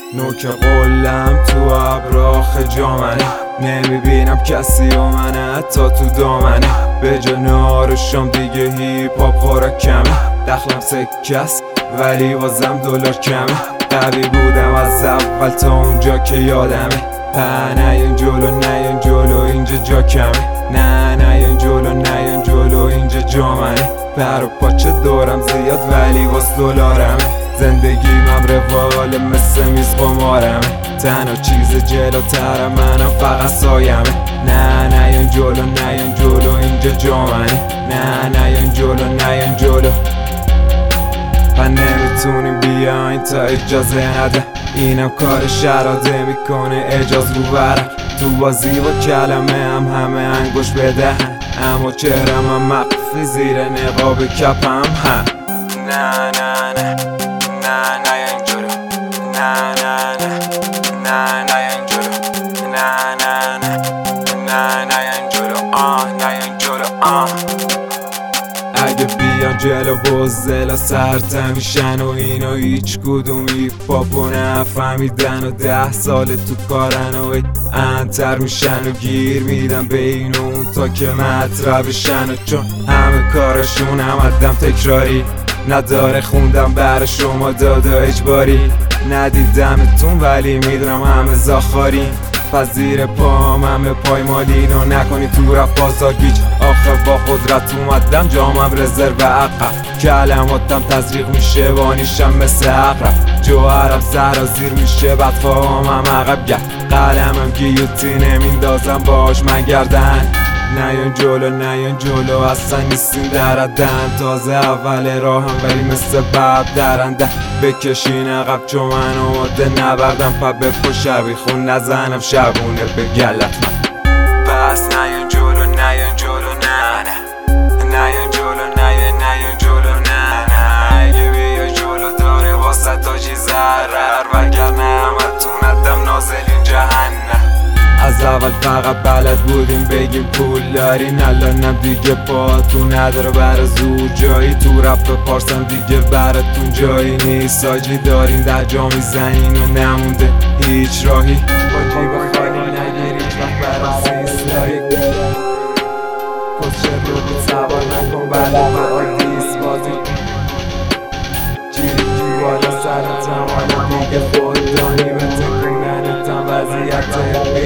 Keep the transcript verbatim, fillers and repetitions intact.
نوک قلم تو ابراخ جامنه، نمیبینم کسی و منه حتی تو دامنه. به جا نهار و شام دیگه هیپ هاپ خوراک کمه، دخلم سکست ولی بازم دلار کمه. قوی بودم از اول تا اونجا که یادمه، نه نه این جلو نه این جلو اینجا جا کمه، نه نه این جلو نه این جلو اینجا جامنه. پر و پاچه دورم زیاد ولی واس دلارمه، زندگیم روال مثل میز قمارمه. تنها چیز جلوتر منم فقط سایمه، نه نه این جلو نه این جلو اینجا جامنه، نه نه این جلو نه این جلو. و نمیتونیم بیاین تا اجازه نده، اینم کار شراده میکنه اجاز رو برک. تو بازی با کلمه هم همه انگوش بدهن، اما چهرم هم مخفی زیر نقاب کپم هم. نه نه نه نه نه اینجورو، نه نه نه نه نه اینجورو، نه نه نه نه نه اینجورو، آه نه اینجورو آه. اگه بیان جلو بزدلا سرت میشن و اینا هیچ کدومی پاپو نفهمیدن و ده سال تو کارن و انتر میشن و گیر میدن بین اون تا که مطربشن. و چون همه کارشون هم عدم تکراری نداره، خوندم برای شما دادا اجباری. ندیدمتون ولی میدونم همه زاخاری، پس زیر پام همه پایمالین و نکنی تو رفت بازار گیج. آخه با قدرت اومدم جامم رزرو عقب، کلماتم تزریق میشه بانیشم مثل عقرب. جوهرم سرازیر میشه بعد فهامم عقب گرد، قلمم گیوتینه میندازم باش من گردن. نه این جلو نه این جلو اصلا نیستیم در عدن، تازه اول راهم ولی مثل بب درنده. بکشین عقب چون من آماده نبردم، پا بپو شبی خون نزنم شبونه به گلت من. پس نه این جلو نه این جلو نه نه نه این جلو نه این نه این جلو نه نه. اگه بیای جلو داره واسه تاجی ضرر، وگرنه همتون عدم نازلین جهنم. از اول فقط بلد بودیم بگیم پول دارین، الانم دیگه پاتون نداره برا زور جایی. تو رپ پارسم دیگه براتون جایی نیست، آجی دارین در جا میزنین و نمونده هیچ راهی. با جیب خالی نگیرید وقت برا سیستایی، کسچه رو بود سوار نکن بله با آدیس بازی. جیری جی بالا سرتم حالا دیگه خود دانی به تکوننتم وضعیت